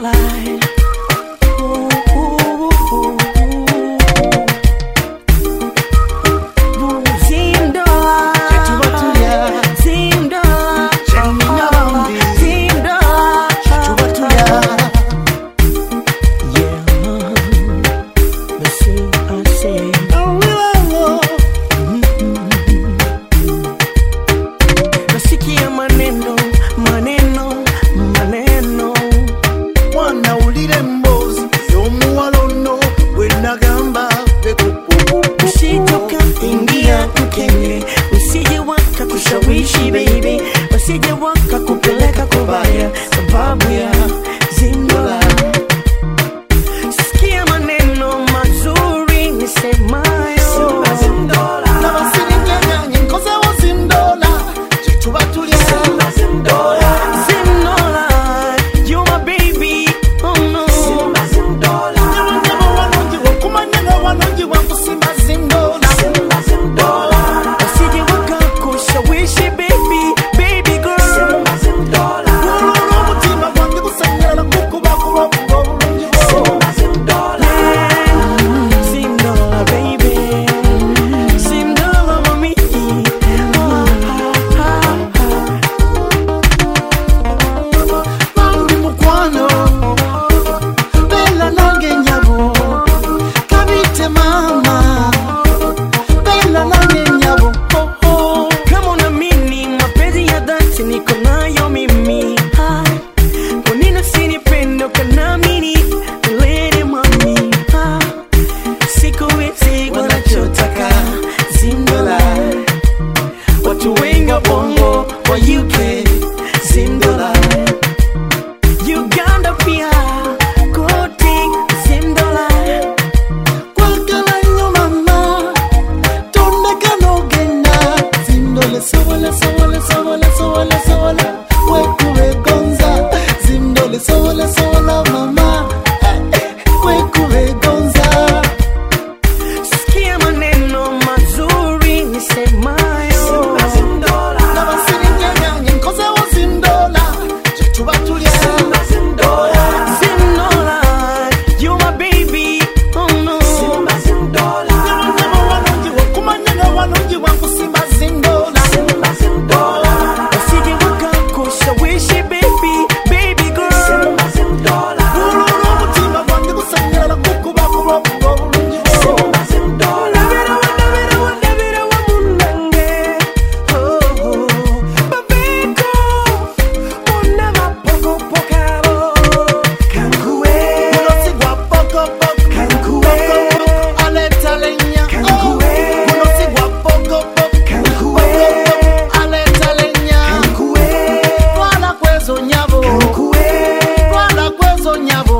Kushawishi baby, wasije waka kupeleka kubaya sababu ya Zindola. Sikia maneno mazuri nisemayo, Zindola. Na wasini nyanya nkoze wa Zindola, jituba tulia Zindola. Zindola, you my baby, oh no. Zindola. Nyama wanonji wa kumanyanga wanonji wa kusima Zindola. Zindola. Wasije waka kushawishi baby, baby girl. Zindola. Ulu mutima wangi kusanyira na kukuba kuwa Zindola. Zindola baby, Zindola mami. Bambi mukwano, bella nange nyabo, kabite mama, bella nange nyabo, oh oh. Kama unaamini mapenzi ya dhati niko nayo mimi, kwa nini usinipende ukaniamini lady mami? Siku hizi wanachotaka Zindola, watu wengi wa bongo wa UK Zindola, Uganda pia kote Zindola. Kwakala nyo mama, tondeka nogenda, Zindola sobola sobola sobola sobola sobola, wekuwe gonza, Zindola sobola sobola mama, wekuwe gonza. Sikia maneno mazuri nisemayo, Na wasini nyanya nkoze wa Zindola, jituba tulia Zindola. Zindola, you my baby, oh no. Nyama wanonji wa kumanyanga wanonji wa kusima Zindola. Wasije waka kushawishi baby, baby girl. Ulu mutima wangi kusanyira na kukuba kuwa Ndabira wa munange, oh oh. Babeko, muna mapokopokabo. Kankuwe, Unosigwa poko poko, Kankuwe, aleta lenya. Kankuwe, Unosigwa poko poko, Kankuwe, aleta lenya. Kankuwe, Twala kwezo nyabo, Kankuwe. twala kwezo nyabo.